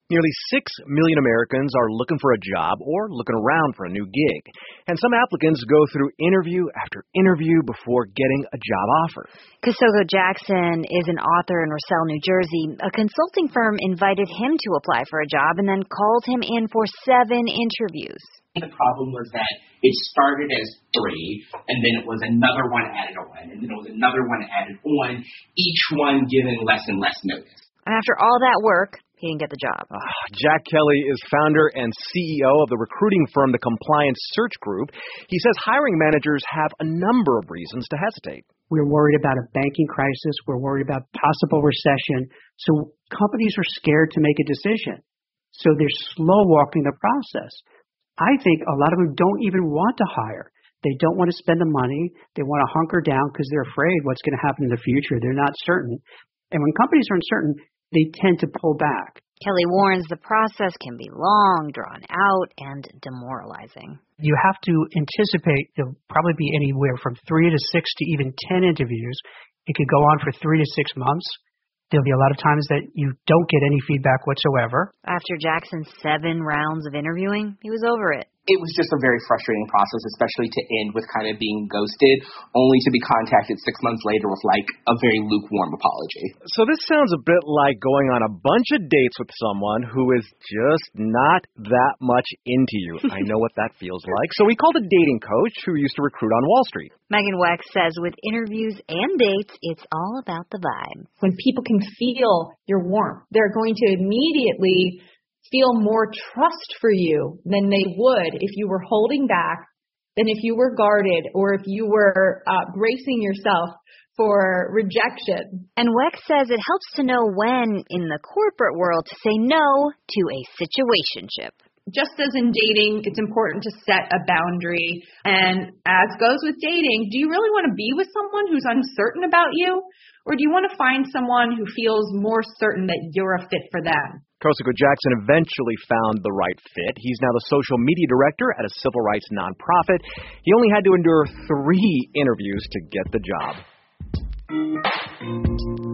Nearly 6 million Americans are looking for a job or looking around for a new gig. And some applicants go through interview after interview before getting a job offer. Kosoko Jackson is an author in Rossell, New Jersey. A consulting firm invited him to apply for a job and then called him in for 7 interviews. The problem was that it started as 3, and then it was another one added on, and then it was another one added on, each one given less and less notice. And after all that work, he didn't get the job. Jack Kelly is founder and CEO of the recruiting firm, The Compliance Search Group. He says hiring managers have a number of reasons to hesitate. We're worried about a banking crisis. We're worried about possible recession. So companies are scared to make a decision. So they're slow walking the process. I think a lot of them don't even want to hire. They don't want to spend the money. They want to hunker down because they're afraid what's going to happen in the future. They're not certain. And when companies are uncertain, they tend to pull back. Kelly warns the process can be long, drawn out, and demoralizing. You have to anticipate there'll probably be anywhere from 3 to 6 to even 10 interviews. It could go on for 3 to 6 months. There'll be a lot of times that you don't get any feedback whatsoever. After Jackson's 7 rounds of interviewing, he was over it. It was just a very frustrating process, especially to end with kind of being ghosted, only to be contacted 6 months later with like a very lukewarm apology. So this sounds a bit like going on a bunch of dates with someone who is just not that much into you. I know what that feels like. So we called a dating coach who used to recruit on Wall Street. Megan Weck says with interviews and dates, it's all about the vibe. When people can feel your warmth, they're going to immediately feel more trust for you than they would if you were holding back, than if you were guarded, or if you were bracing yourself for rejection. And Weck says it helps to know when, in the corporate world, to say no to a situationship. Just as in dating, it's important to set a boundary. And as goes with dating, do you really want to be with someone who's uncertain about you? Or do you want to find someone who feels more certain that you're a fit for them? Kosoko Jackson eventually found the right fit. He's now the social media director at a civil rights nonprofit. He only had to endure 3 interviews to get the job.